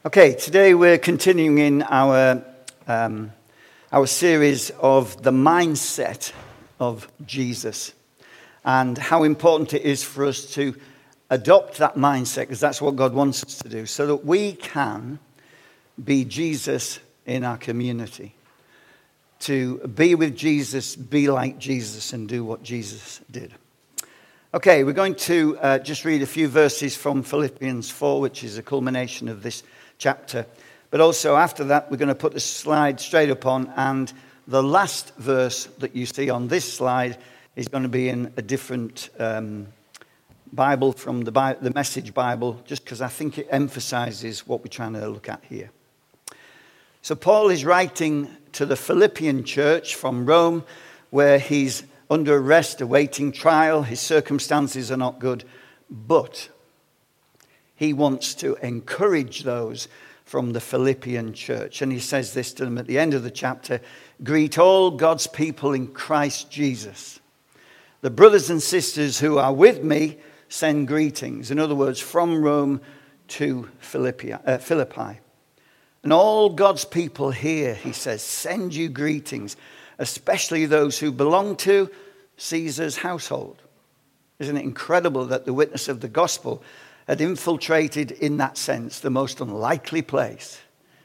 Okay, today we're continuing in our series of the mindset of Jesus and how important it is for us to adopt that mindset, because that's what God wants us to do, so that we can be Jesus in our community. To be with Jesus, be like Jesus, and do what Jesus did. Okay, we're going to just read a few verses from Philippians 4, which is a culmination of this chapter. But also after that, we're going to put the slide straight up on, and the last verse that you see on this slide is going to be in a different Bible from the Message Bible, just because I think it emphasizes what we're trying to look at here. So Paul is writing to the Philippian church from Rome, where he's under arrest, awaiting trial. His circumstances are not good, but he wants to encourage those from the Philippian church. And he says this to them at the end of the chapter: greet all God's people in Christ Jesus. The brothers and sisters who are with me send greetings. In other words, from Rome to Philippi. And all God's people here, he says, send you greetings, especially those who belong to Caesar's household. Isn't it incredible that the witness of the gospel had infiltrated, in that sense, the most unlikely place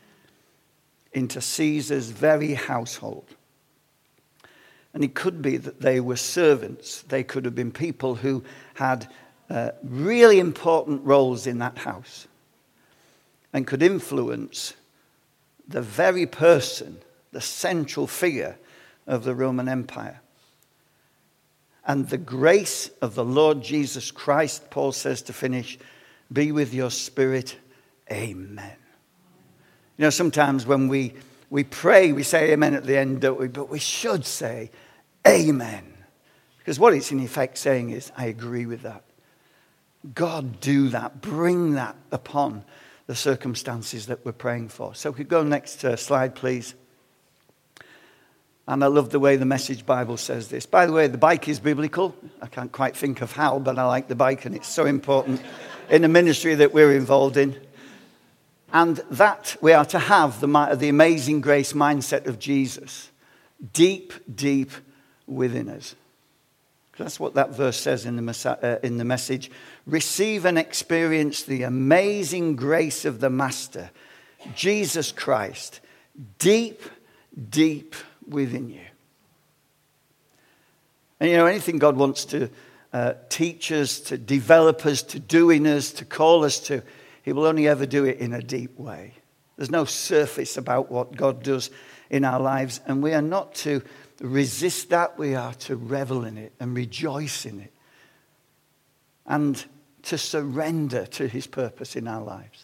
into Caesar's very household? And it could be that they were servants. They could have been people who had really important roles in that house and could influence the very person, the central figure of the Roman Empire. And the grace of the Lord Jesus Christ, Paul says to finish, be with your spirit. Amen. You know, sometimes when we pray, we say amen at the end, don't we? But we should say amen. Because what it's in effect saying is, I agree with that. God, do that. Bring that upon the circumstances that we're praying for. So could go next slide, please. And I love the way the Message Bible says this. By the way, the bike is biblical. I can't quite think of how, but I like the bike, and it's so important in the ministry that we're involved in. And that we are to have the amazing grace mindset of Jesus deep, deep within us. That's what that verse says in the Message. Receive and experience the amazing grace of the Master, Jesus Christ, deep, deep within you. And you know, anything God wants to teach us, to develop us, to do in us, to call us to, he will only ever do it in a deep way. There's no surface about what God does in our lives, and we are not to resist that. We are to revel in it and rejoice in it and to surrender to his purpose in our lives.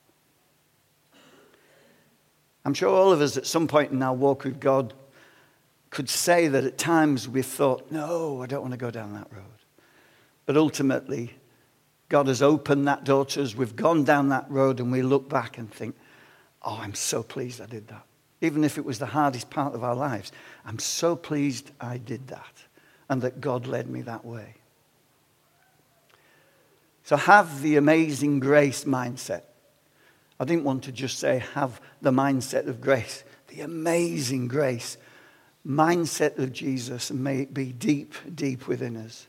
I'm sure all of us at some point in our walk with God could say that at times we've thought, no, I don't want to go down that road. But ultimately, God has opened that door to us. We've gone down that road and we look back and think, oh, I'm so pleased I did that. Even if it was the hardest part of our lives, I'm so pleased I did that and that God led me that way. So have the amazing grace mindset. I didn't want to just say have the mindset of grace. The amazing grace mindset of Jesus, and may it be deep, deep within us.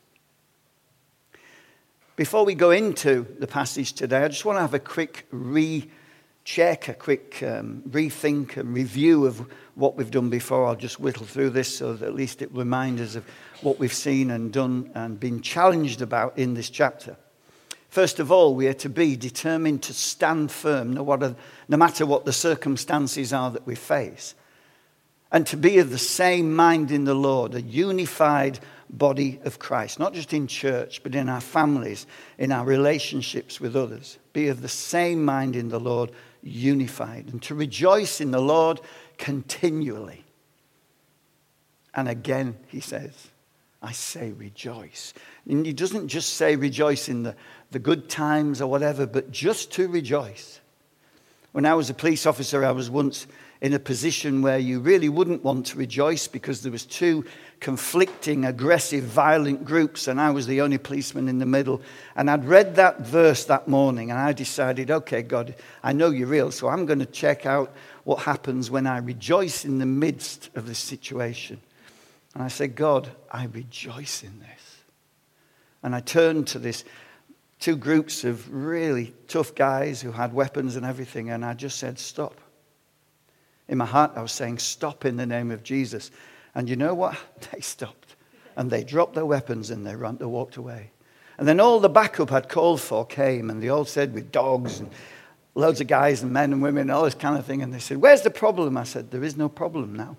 Before we go into the passage today, I just want to have a quick recheck, a quick rethink and review of what we've done before. I'll just whittle through this so that at least it reminds us of what we've seen and done and been challenged about in this chapter. First of all, we are to be determined to stand firm no matter what the circumstances are that we face. And to be of the same mind in the Lord, a unified body of Christ, not just in church, but in our families, in our relationships with others. Be of the same mind in the Lord, unified, and to rejoice in the Lord continually. And again, he says, I say rejoice. And he doesn't just say rejoice in the good times or whatever, but just to rejoice. When I was a police officer, I was once in a position where you really wouldn't want to rejoice because there was two conflicting, aggressive, violent groups, and I was the only policeman in the middle. And I'd read that verse that morning, and I decided, okay, God, I know you're real, so I'm going to check out what happens when I rejoice in the midst of this situation. And I said, God, I rejoice in this. And I turned to this two groups of really tough guys who had weapons and everything, and I just said, stop. In my heart, I was saying, stop in the name of Jesus. And you know what? They stopped. And they dropped their weapons and they walked away. And then all the backup I'd called for came, and they all said with dogs and loads of guys and men and women and all this kind of thing. And they said, where's the problem? I said, there is no problem now.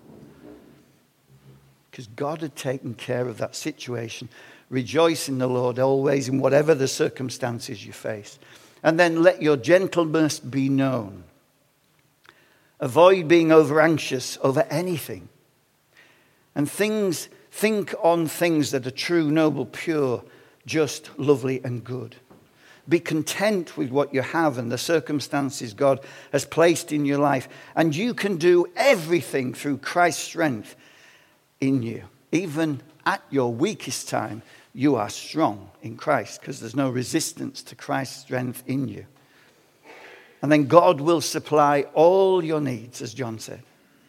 Because God had taken care of that situation. Rejoice in the Lord always in whatever the circumstances you face. And then let your gentleness be known. Avoid being over anxious over anything. And think on things that are true, noble, pure, just, lovely, and good. Be content with what you have and the circumstances God has placed in your life. And you can do everything through Christ's strength in you. Even at your weakest time, you are strong in Christ because there's no resistance to Christ's strength in you. And then God will supply all your needs, as John said.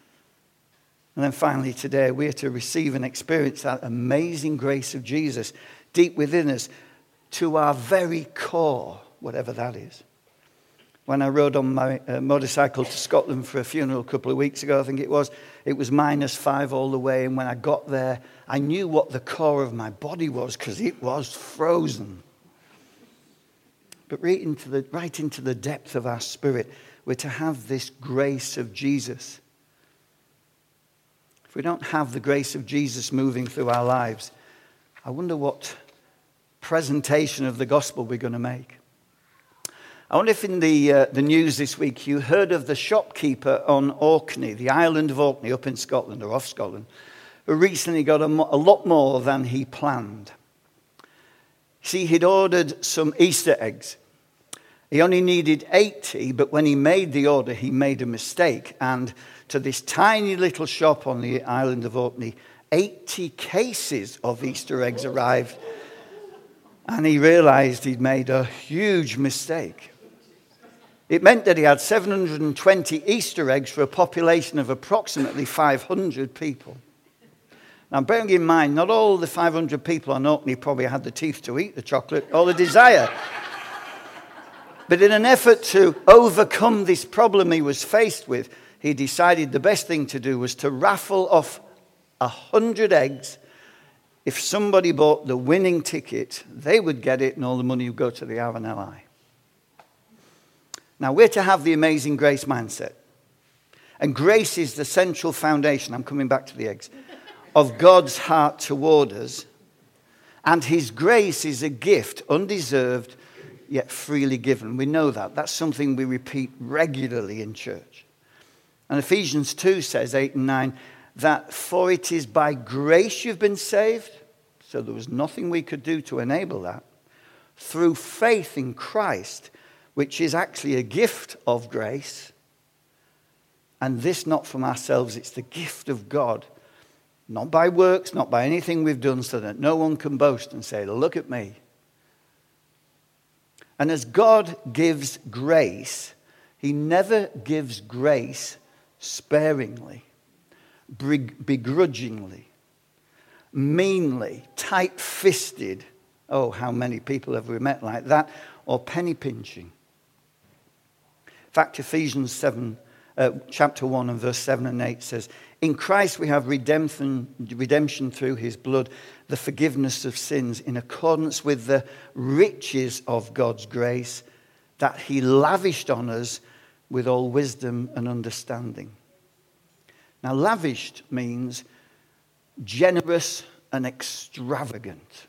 And then finally today, we are to receive and experience that amazing grace of Jesus deep within us to our very core, whatever that is. When I rode on my motorcycle to Scotland for a funeral a couple of weeks ago, I think it was -5 all the way. And when I got there, I knew what the core of my body was because it was frozen. But right into the depth of our spirit, we're to have this grace of Jesus. If we don't have the grace of Jesus moving through our lives, I wonder what presentation of the gospel we're going to make. I wonder if in the news this week you heard of the shopkeeper on Orkney, the island of Orkney up in Scotland or off Scotland, who recently got a lot more than he planned. See, he'd ordered some Easter eggs. He only needed 80, but when he made the order, he made a mistake. And to this tiny little shop on the island of Orkney, 80 cases of Easter eggs arrived. And he realized he'd made a huge mistake. It meant that he had 720 Easter eggs for a population of approximately 500 people. Now, bearing in mind, not all the 500 people on Orkney probably had the teeth to eat the chocolate or the desire. But in an effort to overcome this problem he was faced with, he decided the best thing to do was to raffle off 100 eggs. If somebody bought the winning ticket, they would get it and all the money would go to the RNLI. Now, we're to have the amazing grace mindset. And grace is the central foundation, I'm coming back to the eggs, of God's heart toward us. And his grace is a gift, undeserved, yet freely given. We know that. That's something we repeat regularly in church. And Ephesians 2 says, 8 and 9, that for it is by grace you've been saved. So there was nothing we could do to enable that. Through faith in Christ, which is actually a gift of grace. And this not from ourselves, it's the gift of God. Not by works, not by anything we've done, so that no one can boast and say, look at me. And as God gives grace, he never gives grace sparingly, begrudgingly, meanly, tight-fisted. Oh, how many people have we met like that? Or penny-pinching. In fact, Ephesians 7, chapter 1 and verse 7 and 8 says, in Christ we have redemption through his blood, the forgiveness of sins in accordance with the riches of God's grace that he lavished on us with all wisdom and understanding. Now, lavished means generous and extravagant.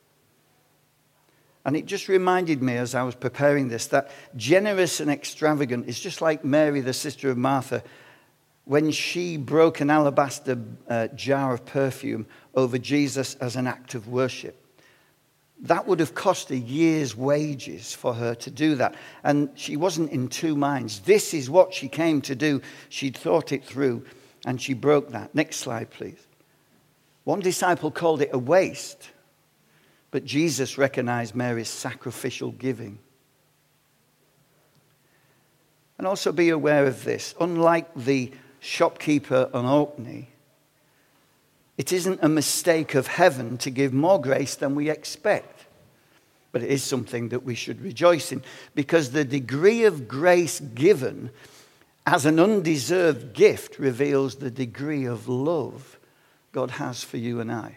And it just reminded me as I was preparing this that generous and extravagant is just like Mary, the sister of Martha, when she broke an alabaster jar of perfume over Jesus as an act of worship. That would have cost a year's wages for her to do that. And she wasn't in two minds. This is what she came to do. She'd thought it through, and she broke that. Next slide, please. One disciple called it a waste, but Jesus recognized Mary's sacrificial giving. And also be aware of this. Unlike the shopkeeper on Orkney, it isn't a mistake of heaven to give more grace than we expect. But it is something that we should rejoice in, because the degree of grace given as an undeserved gift reveals the degree of love God has for you and I.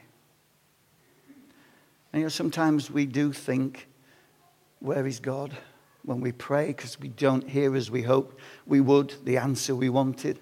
And sometimes we do think, where is God? When we pray, because we don't hear as we hoped we would, the answer we wanted.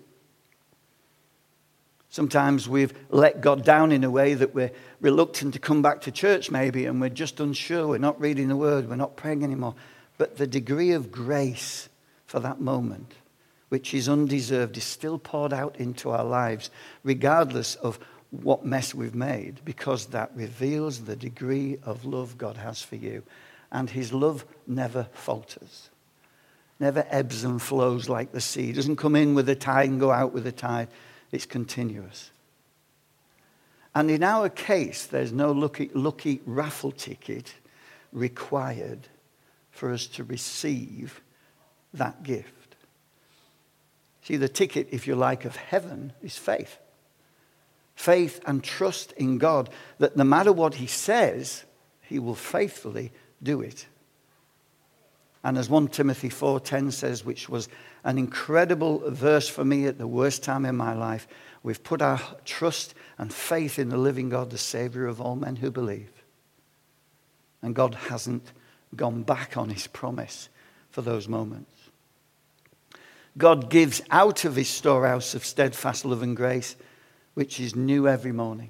Sometimes we've let God down in a way that we're reluctant to come back to church maybe, and we're just unsure. We're not reading the word. We're not praying anymore. But the degree of grace for that moment, which is undeserved, is still poured out into our lives, regardless of what mess we've made, because that reveals the degree of love God has for you. And his love never falters, never ebbs and flows like the sea. It doesn't come in with a tide and go out with a tide. It's continuous. And in our case, there's no lucky raffle ticket required for us to receive that gift. See, the ticket, if you like, of heaven is faith. Faith and trust in God that no matter what he says, he will faithfully do it. And as 1 Timothy 4:10 says, which was an incredible verse for me at the worst time in my life, we've put our trust and faith in the living God, the Savior of all men who believe. And God hasn't gone back on his promise for those moments. God gives out of his storehouse of steadfast love and grace, which is new every morning.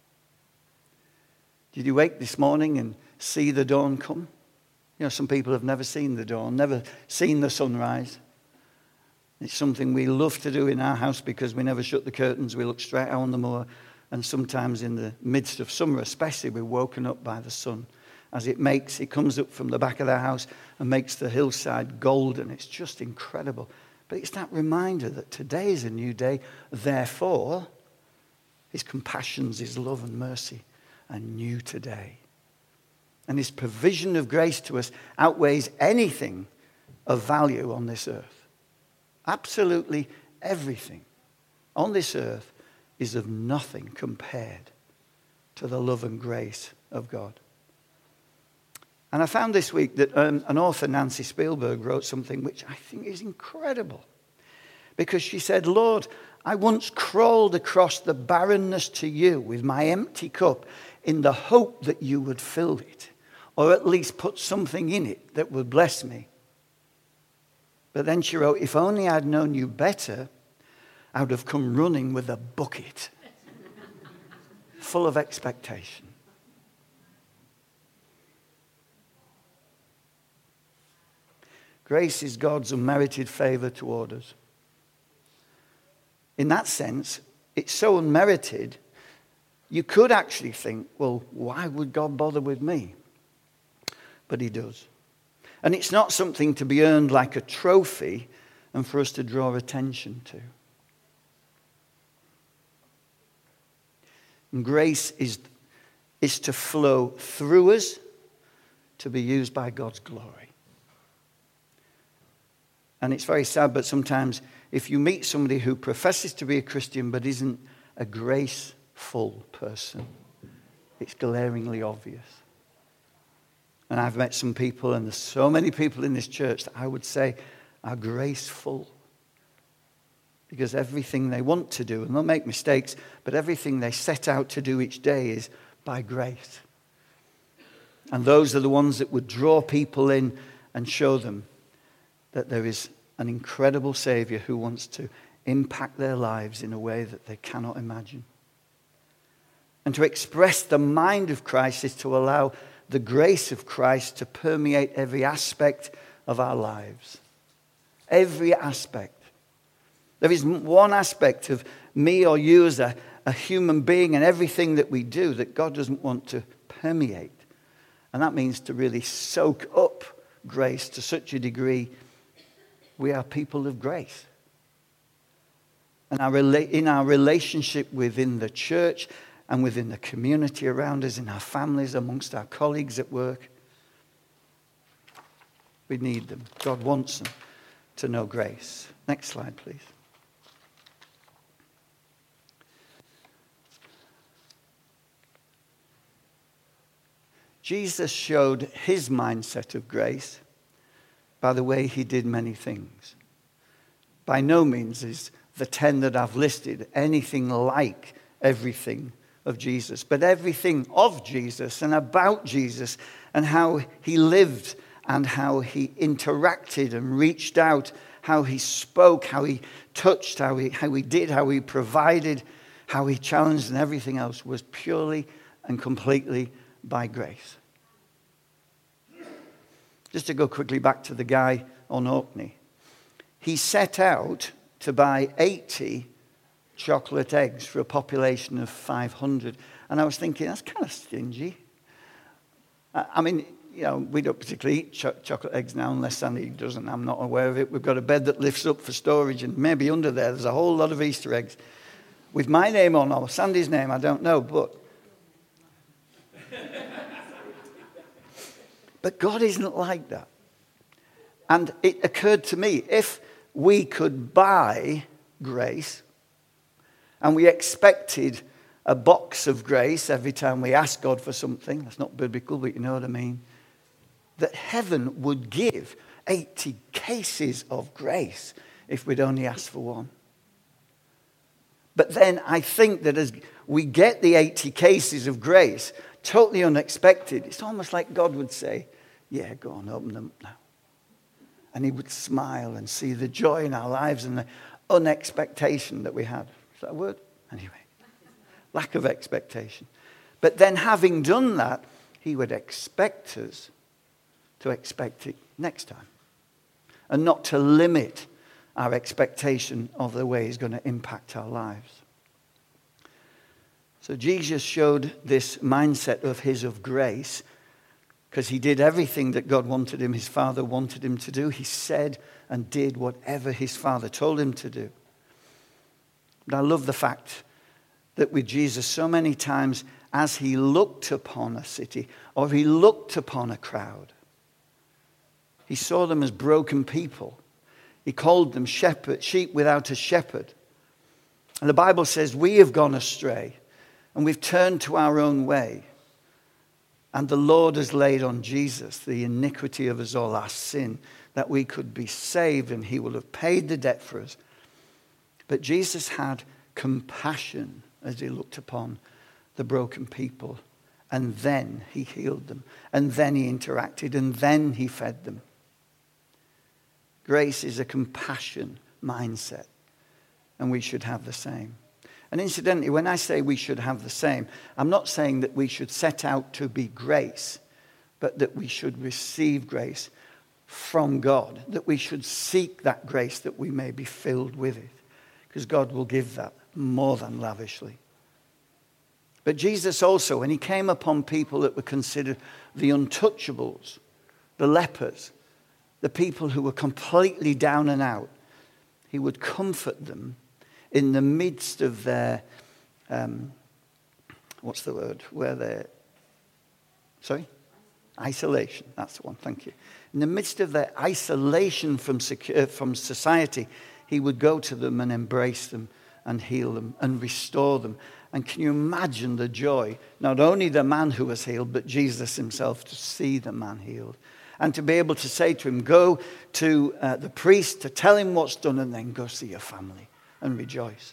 Did you wake this morning and see the dawn come? You know, some people have never seen the dawn, never seen the sunrise. It's something we love to do in our house because we never shut the curtains. We look straight out on the moor. And sometimes in the midst of summer especially, we're woken up by the sun as it comes up from the back of the house and makes the hillside golden. It's just incredible. But it's that reminder that today is a new day. Therefore, his compassions, his love and mercy are new today. And his provision of grace to us outweighs anything of value on this earth. Absolutely everything on this earth is of nothing compared to the love and grace of God. And I found this week that an author, Nancy Spielberg, wrote something which I think is incredible. Because she said, Lord, I once crawled across the barrenness to you with my empty cup in the hope that you would fill it, or at least put something in it that would bless me. But then she wrote, if only I'd known you better, I would have come running with a bucket full of expectation. Grace is God's unmerited favor toward us. In that sense, it's so unmerited, you could actually think, well, why would God bother with me? But he does. And it's not something to be earned like a trophy and for us to draw attention to. And grace is to flow through us to be used by God's glory. And it's very sad, but sometimes if you meet somebody who professes to be a Christian but isn't a graceful person, it's glaringly obvious. And I've met some people, and there's so many people in this church that I would say are graceful. Because everything they want to do, and they'll make mistakes, but everything they set out to do each day is by grace. And those are the ones that would draw people in and show them that there is an incredible Savior who wants to impact their lives in a way that they cannot imagine. And to express the mind of Christ is to allow the grace of Christ to permeate every aspect of our lives. Every aspect. There is one aspect of me or you as a human being and everything that we do that God doesn't want to permeate. And that means to really soak up grace to such a degree we are people of grace. And in our relationship within the church and within the community around us, in our families, amongst our colleagues at work, we need them. God wants them to know grace. Next slide, please. Jesus showed his mindset of grace by the way he did many things. By no means is the 10 that I've listed anything like everything of Jesus, but everything of Jesus and about Jesus and how he lived and how he interacted and reached out, how he spoke, how he touched, how he did, how he provided, how he challenged, and everything else was purely and completely by grace. Just to go quickly back to the guy on Orkney. He set out to buy 80 chocolate eggs for a population of 500. And I was thinking, that's kind of stingy. I mean, you know, we don't particularly eat chocolate eggs now unless Sandy doesn't. I'm not aware of it. We've got a bed that lifts up for storage, and maybe under there's a whole lot of Easter eggs. With my name on, or Sandy's name, I don't know, but God isn't like that. And it occurred to me, if we could buy grace and we expected a box of grace every time we ask God for something, that's not biblical, but you know what I mean, that heaven would give 80 cases of grace if we'd only ask for one. But then I think that as we get the 80 cases of grace, totally unexpected, it's almost like God would say, yeah, go on, open them up now. And he would smile and see the joy in our lives and the unexpectation that we had. Is that a word? Anyway, lack of expectation. But then having done that, he would expect us to expect it next time. And not to limit our expectation of the way he's going to impact our lives. So Jesus showed this mindset of his of grace because he did everything that God wanted him, his Father wanted him to do. He said and did whatever his Father told him to do. But I love the fact that with Jesus, so many times as he looked upon a city or he looked upon a crowd, he saw them as broken people. He called them sheep without a shepherd. And the Bible says we have gone astray and we've turned to our own way. And the Lord has laid on Jesus the iniquity of us all, our sin, that we could be saved, and he will have paid the debt for us. But Jesus had compassion as he looked upon the broken people. And then he healed them. And then he interacted. And then he fed them. Grace is a compassion mindset. And we should have the same. And incidentally, when I say we should have the same, I'm not saying that we should set out to be grace, but that we should receive grace from God, that we should seek that grace that we may be filled with it, because God will give that more than lavishly. But Jesus also, when he came upon people that were considered the untouchables, the lepers, the people who were completely down and out, he would comfort them in the midst of their, what's the word? Where they're, isolation. That's the one, thank you. In the midst of their isolation from society, he would go to them and embrace them and heal them and restore them. And can you imagine the joy, not only the man who was healed, but Jesus himself to see the man healed. And to be able to say to him, go to the priest to tell him what's done and then go see your family and rejoice.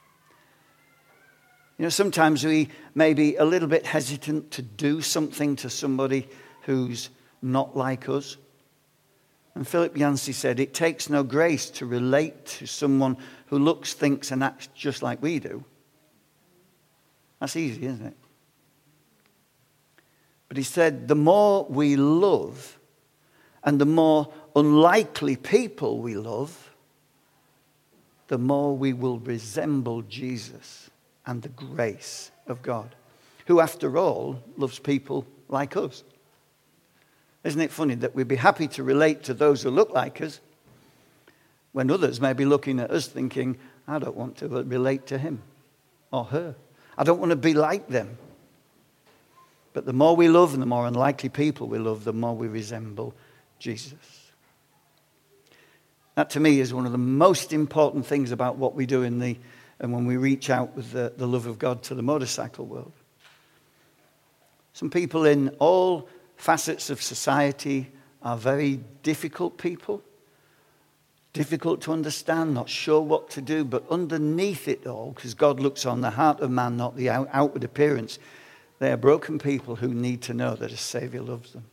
You know, sometimes we may be a little bit hesitant to do something to somebody who's not like us. And Philip Yancey said, it takes no grace to relate to someone who looks, thinks, and acts just like we do. That's easy, isn't it? But he said, the more we love and the more unlikely people we love, the more we will resemble Jesus and the grace of God, who, after all, loves people like us. Isn't it funny that we'd be happy to relate to those who look like us when others may be looking at us thinking, I don't want to relate to him or her. I don't want to be like them. But the more we love and the more unlikely people we love, the more we resemble Jesus. That to me is one of the most important things about what we do and when we reach out with the love of God to the motorcycle world. Some people in all facets of society are very difficult people, difficult to understand, not sure what to do, but underneath it all, because God looks on the heart of man, not the outward appearance, they are broken people who need to know that a Savior loves them.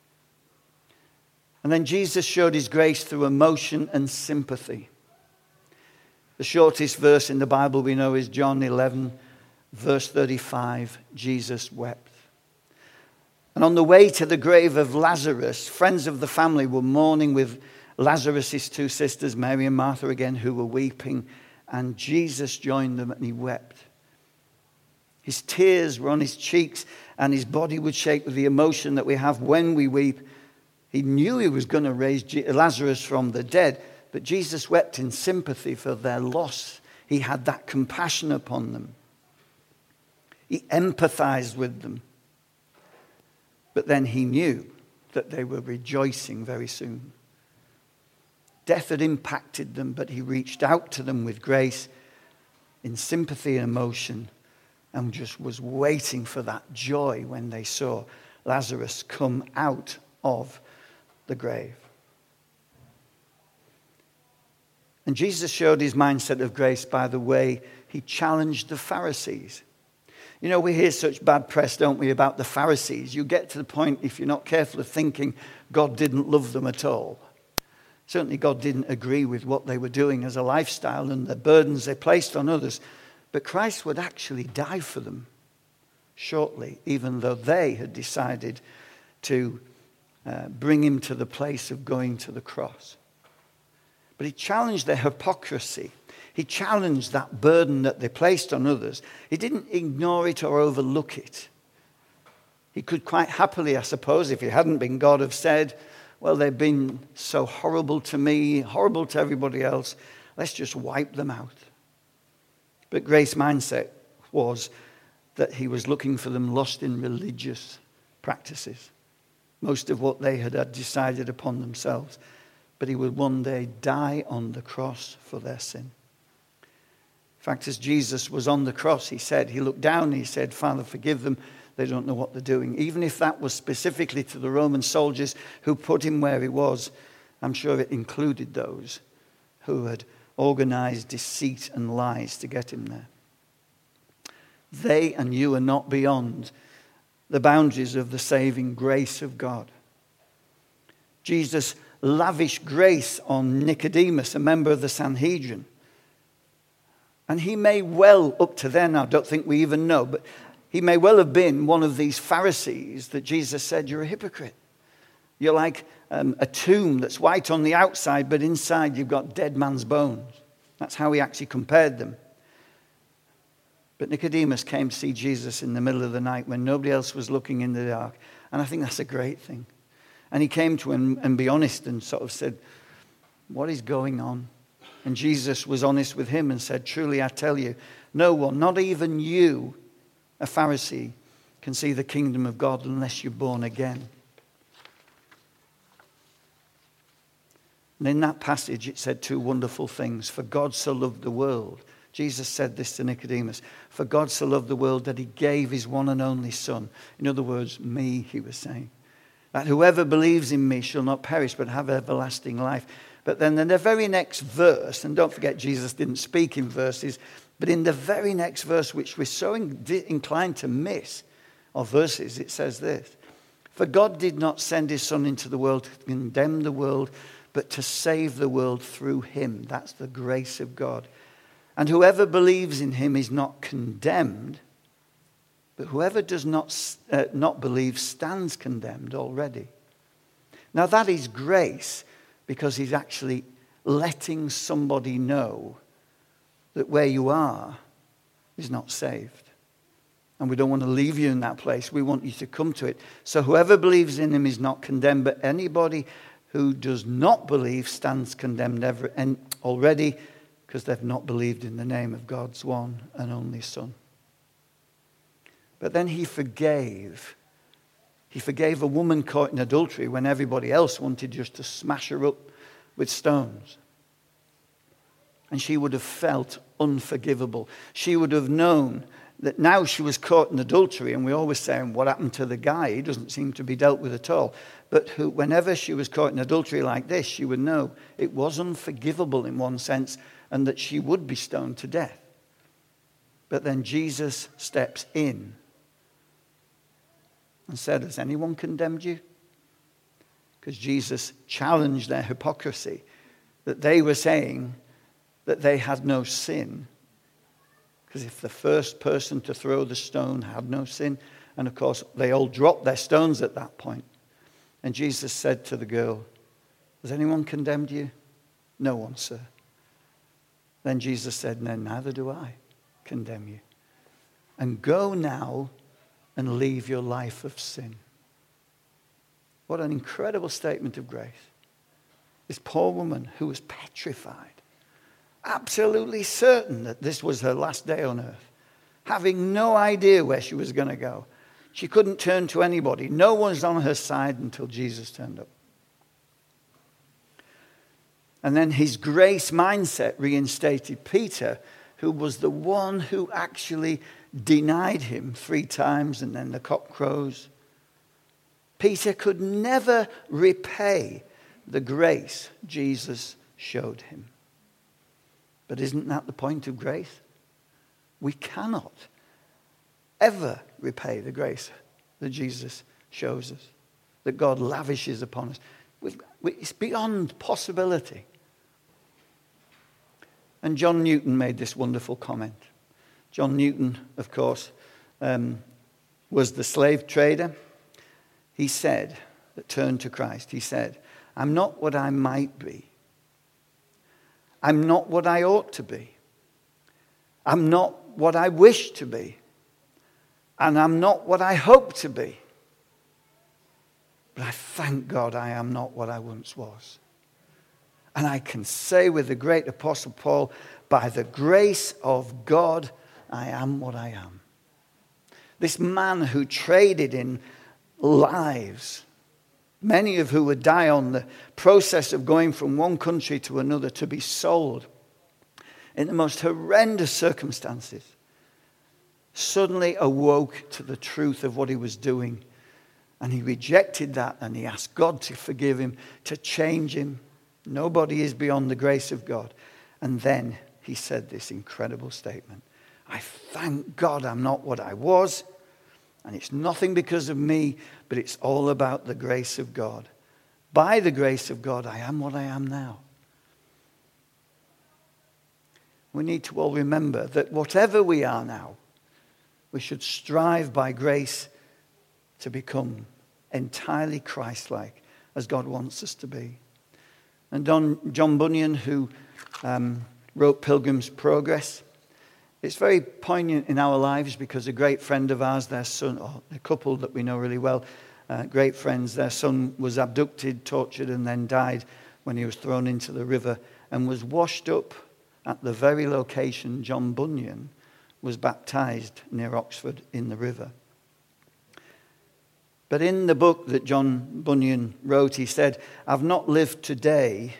And then Jesus showed his grace through emotion and sympathy. The shortest verse in the Bible we know is John 11, verse 35. Jesus wept. And on the way to the grave of Lazarus, friends of the family were mourning with Lazarus' two sisters, Mary and Martha again, who were weeping. And Jesus joined them and he wept. His tears were on his cheeks and his body would shake with the emotion that we have when we weep. He knew he was going to raise Lazarus from the dead, but Jesus wept in sympathy for their loss. He had that compassion upon them. He empathized with them. But then he knew that they were rejoicing very soon. Death had impacted them, but he reached out to them with grace, in sympathy and emotion, and just was waiting for that joy when they saw Lazarus come out of the grave. And Jesus showed his mindset of grace by the way he challenged the Pharisees. You know, we hear such bad press, don't we, about the Pharisees. You get to the point, if you're not careful, of thinking God didn't love them at all. Certainly God didn't agree with what they were doing as a lifestyle and the burdens they placed on others. But Christ would actually die for them shortly, even though they had decided to bring him to the place of going to the cross. But he challenged their hypocrisy. He challenged that burden that they placed on others. He didn't ignore it or overlook it. He could quite happily, I suppose, if he hadn't been God, have said, well, they've been so horrible to me, horrible to everybody else. Let's just wipe them out. But Grace's mindset was that he was looking for them lost in religious practices. Most of what they had decided upon themselves. But he would one day die on the cross for their sin. In fact, as Jesus was on the cross, he looked down and he said, Father, forgive them. They don't know what they're doing. Even if that was specifically to the Roman soldiers who put him where he was, I'm sure it included those who had organized deceit and lies to get him there. They and you are not beyond the boundaries of the saving grace of God. Jesus lavished grace on Nicodemus, a member of the Sanhedrin. And he may well, up to then, I don't think we even know, but he may well have been one of these Pharisees that Jesus said, you're a hypocrite. You're like a tomb that's white on the outside, but inside you've got dead man's bones. That's how he actually compared them. But Nicodemus came to see Jesus in the middle of the night when nobody else was looking in the dark. And I think that's a great thing. And he came to him and be honest and sort of said, what is going on? And Jesus was honest with him and said, truly I tell you, no one, not even you, a Pharisee, can see the kingdom of God unless you're born again. And in that passage it said two wonderful things. For God so loved the world. Jesus said this to Nicodemus. For God so loved the world that he gave his one and only son. In other words, me, he was saying. That whoever believes in me shall not perish but have everlasting life. But then in the very next verse, and don't forget Jesus didn't speak in verses, but in the very next verse, which we're so inclined to miss, or verses, it says this. For God did not send his son into the world to condemn the world, but to save the world through him. That's the grace of God. And whoever believes in him is not condemned, but whoever does not believe stands condemned already. Now that is grace, because he's actually letting somebody know that where you are is not saved. And we don't want to leave you in that place. We want you to come to it. So whoever believes in him is not condemned, but anybody who does not believe stands condemned already, because they've not believed in the name of God's one and only Son. But then he forgave. He forgave a woman caught in adultery when everybody else wanted just to smash her up with stones. And she would have felt unforgivable. She would have known that now she was caught in adultery, and we always say, what happened to the guy? He doesn't seem to be dealt with at all. But whenever she was caught in adultery like this, she would know it was unforgivable in one sense, and that she would be stoned to death. But then Jesus steps in and said, has anyone condemned you? Because Jesus challenged their hypocrisy, that they were saying that they had no sin. Because if the first person to throw the stone had no sin, and of course they all dropped their stones at that point. And Jesus said to the girl, has anyone condemned you? No one, sir. Then Jesus said, no, neither do I condemn you. And go now and leave your life of sin. What an incredible statement of grace. This poor woman who was petrified, absolutely certain that this was her last day on earth, having no idea where she was going to go. She couldn't turn to anybody. No one's on her side until Jesus turned up. And then his grace mindset reinstated Peter, who was the one who actually denied him 3 times, and then the cock crows. Peter could never repay the grace Jesus showed him. But isn't that the point of grace? We cannot ever repay the grace that Jesus shows us, that God lavishes upon us. It's beyond possibility. And John Newton made this wonderful comment. John Newton, of course, was the slave trader. He said, that turned to Christ, he said, I'm not what I might be. I'm not what I ought to be. I'm not what I wish to be. And I'm not what I hope to be. But I thank God I am not what I once was. And I can say with the great Apostle Paul, by the grace of God, I am what I am. This man who traded in lives, many of who would die on the process of going from one country to another to be sold in the most horrendous circumstances, suddenly awoke to the truth of what he was doing. And he rejected that, and he asked God to forgive him, to change him. Nobody is beyond the grace of God. And then he said this incredible statement. I thank God I'm not what I was. And it's nothing because of me, but it's all about the grace of God. By the grace of God, I am what I am now. We need to all remember that whatever we are now, we should strive by grace to become entirely Christ-like as God wants us to be. And John Bunyan, who wrote Pilgrim's Progress, it's very poignant in our lives because a great friend of ours, their son, or a couple that we know really well, great friends, their son was abducted, tortured, and then died when he was thrown into the river and was washed up at the very location John Bunyan was baptized near Oxford in the river. But in the book that John Bunyan wrote, he said, you have not lived today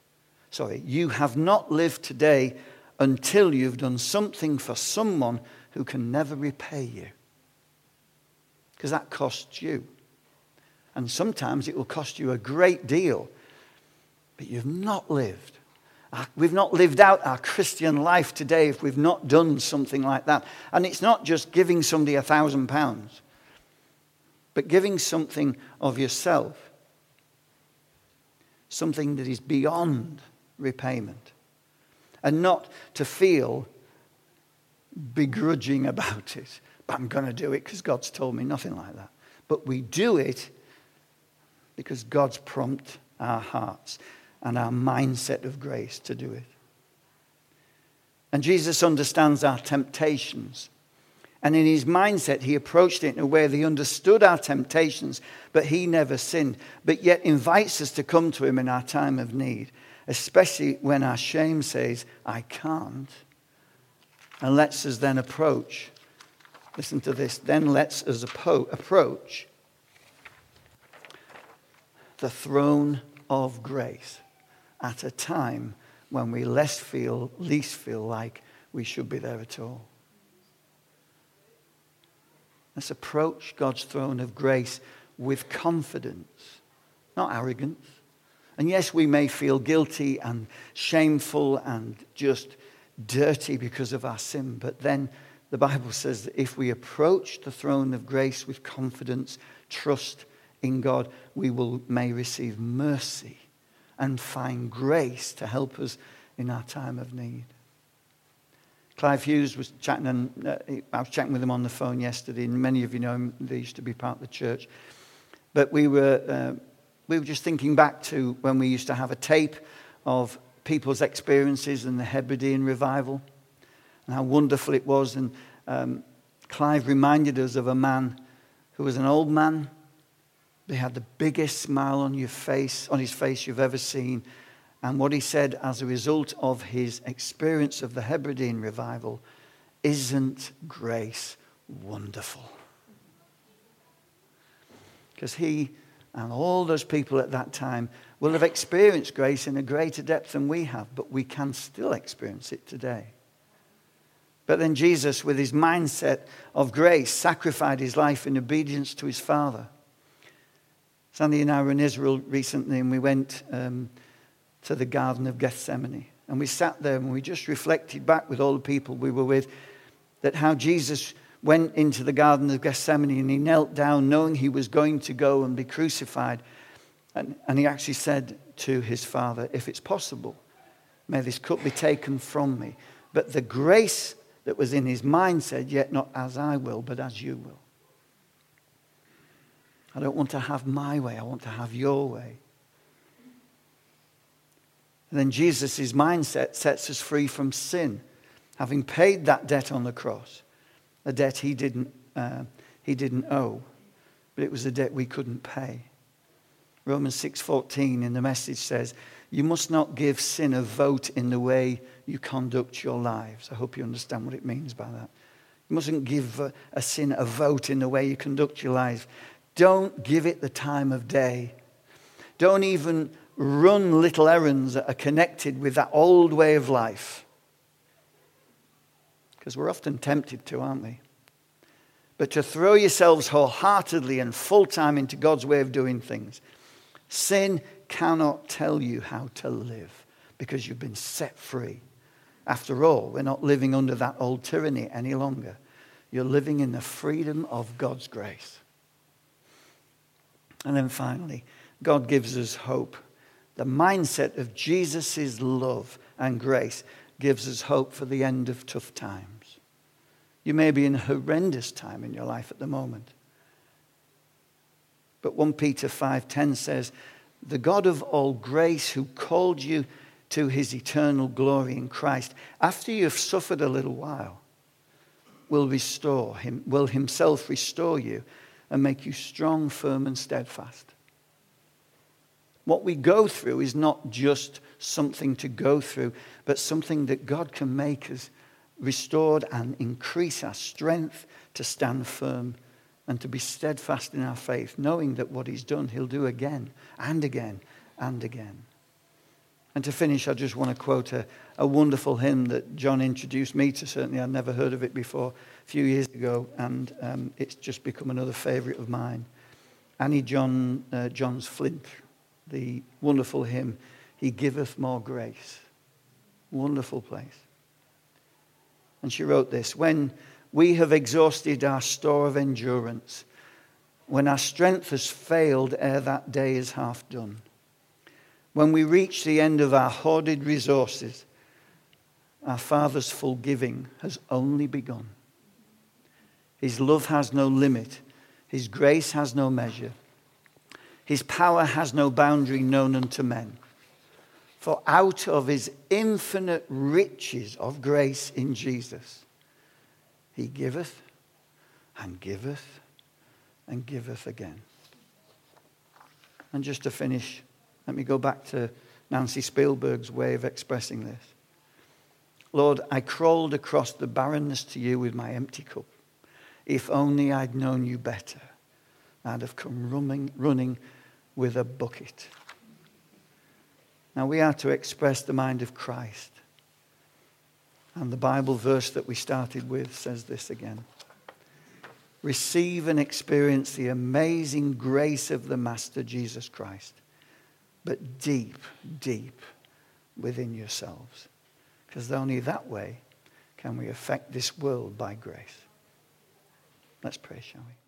until you've done something for someone who can never repay you. Because that costs you. And sometimes it will cost you a great deal. But you've not lived. We've not lived out our Christian life today if we've not done something like that. And it's not just giving somebody £1,000, but giving something of yourself. Something that is beyond repayment. And not to feel begrudging about it. But I'm going to do it because God's told me, nothing like that. But we do it because God's prompted our hearts and our mindset of grace to do it. And Jesus understands our temptations. And in his mindset, he approached it in a way that he understood our temptations, but he never sinned, but yet invites us to come to him in our time of need, especially when our shame says, I can't, and lets us then approach. Listen to this. Then lets us approach the throne of grace at a time when we least feel like we should be there at all. Let's approach God's throne of grace with confidence, not arrogance. And yes, we may feel guilty and shameful and just dirty because of our sin, but then the Bible says that if we approach the throne of grace with confidence, trust in God, we may receive mercy and find grace to help us in our time of need. Clive Hughes was chatting, and I was chatting with him on the phone yesterday, and many of you know him. They used to be part of the church. But we were just thinking back to when we used to have a tape of people's experiences in the Hebridean revival, and how wonderful it was. And Clive reminded us of a man who was an old man. He had the biggest smile on his face you've ever seen. And what he said as a result of his experience of the Hebridean revival, isn't grace wonderful? Because he and all those people at that time will have experienced grace in a greater depth than we have, but we can still experience it today. But then Jesus, with his mindset of grace, sacrificed his life in obedience to his Father. Sandy and I were in Israel recently, and we went to the Garden of Gethsemane. And we sat there and we just reflected back with all the people we were with, that how Jesus went into the Garden of Gethsemane and he knelt down knowing he was going to go and be crucified. And he actually said to his Father, if it's possible, may this cup be taken from me. But the grace that was in his mind said, yet not as I will, but as you will. I don't want to have my way. I want to have your way. And then Jesus' mindset sets us free from sin, having paid that debt on the cross, a debt he didn't owe, but it was a debt we couldn't pay. Romans 6:14 in the Message says, you must not give sin a vote in the way you conduct your lives. I hope you understand what it means by that. You mustn't give a sin a vote in the way you conduct your life. Don't give it the time of day. Don't even run little errands that are connected with that old way of life. Because we're often tempted to, aren't we? But to throw yourselves wholeheartedly and full-time into God's way of doing things. Sin cannot tell you how to live because you've been set free. After all, we're not living under that old tyranny any longer. You're living in the freedom of God's grace. And then finally, God gives us hope. The mindset of Jesus' love and grace gives us hope for the end of tough times. You may be in a horrendous time in your life at the moment. But 1 Peter 5:10 says, the God of all grace who called you to his eternal glory in Christ, after you have suffered a little while, will himself restore you and make you strong, firm, and steadfast. What we go through is not just something to go through, but something that God can make us restored and increase our strength to stand firm and to be steadfast in our faith, knowing that what he's done, he'll do again and again and again. And to finish, I just want to quote a wonderful hymn that John introduced me to. Certainly, I'd never heard of it before a few years ago, and it's just become another favorite of mine. Annie Johns Flint, the wonderful hymn, He Giveth More Grace. Wonderful place. And she wrote this, when we have exhausted our store of endurance, when our strength has failed ere that day is half done, when we reach the end of our hoarded resources, our Father's full giving has only begun. His love has no limit. His grace has no measure. His power has no boundary known unto men. For out of his infinite riches of grace in Jesus, he giveth and giveth again. And just to finish, let me go back to Nancy Spielberg's way of expressing this. Lord, I crawled across the barrenness to you with my empty cup. If only I'd known you better, I'd have come running with a bucket. Now we are to express the mind of Christ. And the Bible verse that we started with says this again. Receive and experience the amazing grace of the Master Jesus Christ, but deep, deep within yourselves. Because only that way can we affect this world by grace. Let's pray, shall we?